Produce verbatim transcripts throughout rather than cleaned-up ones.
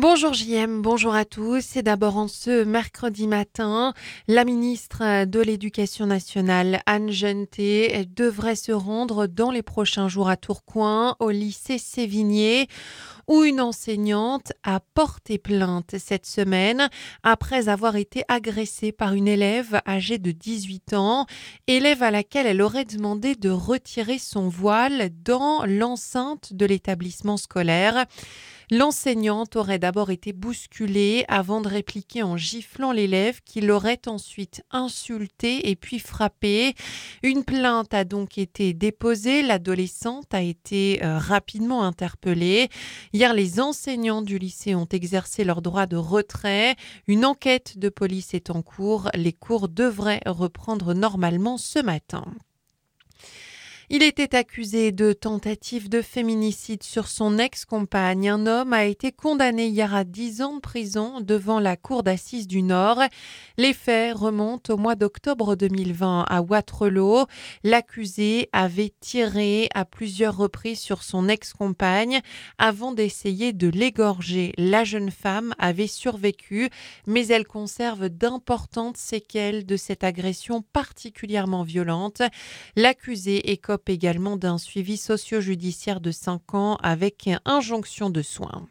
Bonjour J M, bonjour à tous. C'est d'abord en ce mercredi matin, la ministre de l'Éducation nationale, Anne Genetet, devrait se rendre dans les prochains jours à Tourcoing, au lycée Sévigné, où une enseignante a porté plainte cette semaine après avoir été agressée par une élève âgée de dix-huit ans, élève à laquelle elle aurait demandé de retirer son voile dans l'enceinte de l'établissement scolaire. L'enseignante aurait d'abord été bousculée avant de répliquer en giflant l'élève qui l'aurait ensuite insulté et puis frappé. Une plainte a donc été déposée. L'adolescente a été euh, rapidement interpellée. Hier, les enseignants du lycée ont exercé leur droit de retrait. Une enquête de police est en cours. Les cours devraient reprendre normalement ce matin. Il était accusé de tentative de féminicide sur son ex-compagne. Un homme a été condamné hier à dix ans de prison devant la cour d'assises du Nord. Les faits remontent au mois d'octobre deux mille vingt à Wattrelos. L'accusé avait tiré à plusieurs reprises sur son ex-compagne avant d'essayer de l'égorger. La jeune femme avait survécu, mais elle conserve d'importantes séquelles de cette agression particulièrement violente. L'accusé écope également d'un suivi socio-judiciaire de cinq ans avec injonction de soins.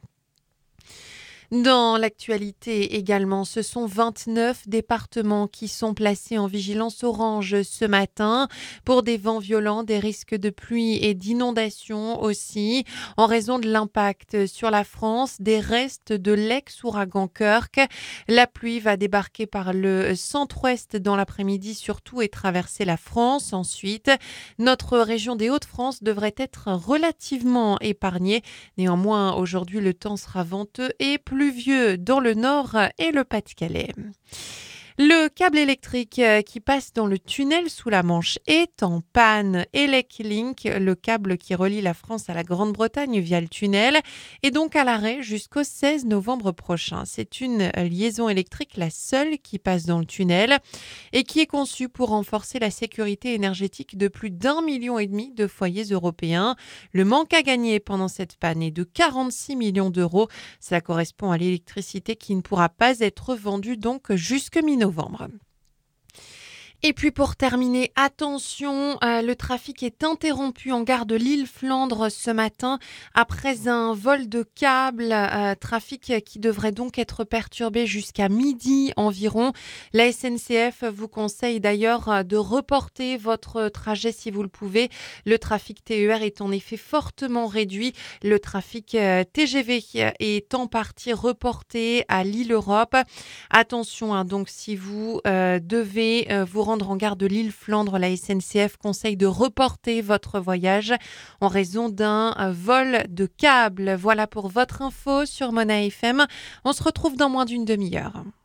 Dans l'actualité également, ce sont vingt-neuf départements qui sont placés en vigilance orange ce matin pour des vents violents, des risques de pluie et d'inondations aussi, en raison de l'impact sur la France des restes de l'ex-ouragan Kirk. La pluie va débarquer par le centre-ouest dans l'après-midi surtout et traverser la France ensuite. Notre région des Hauts-de-France devrait être relativement épargnée. Néanmoins, aujourd'hui, le temps sera venteux et pluvieux dans le Nord et le Pas-de-Calais. Le câble électrique qui passe dans le tunnel sous la Manche est en panne. ElecLink, le câble qui relie la France à la Grande-Bretagne via le tunnel, est donc à l'arrêt jusqu'au seize novembre prochain. C'est une liaison électrique, la seule qui passe dans le tunnel et qui est conçue pour renforcer la sécurité énergétique de plus d'un million et demi de foyers européens. Le manque à gagner pendant cette panne est de quarante-six millions d'euros. Ça correspond à l'électricité qui ne pourra pas être vendue donc jusque mi-novembre. Novembre. Et puis pour terminer, attention, euh, le trafic est interrompu en gare de Lille-Flandre ce matin après un vol de câble, euh, trafic qui devrait donc être perturbé jusqu'à midi environ. La S N C F vous conseille d'ailleurs de reporter votre trajet si vous le pouvez. Le trafic T E R est en effet fortement réduit. Le trafic euh, T G V est en partie reporté à Lille-Europe. Attention, hein, donc si vous euh, devez euh, vous rendre en gare de Lille-Flandre, la S N C F conseille de reporter votre voyage en raison d'un vol de câble. Voilà pour votre info sur Mona F M. On se retrouve dans moins d'une demi-heure.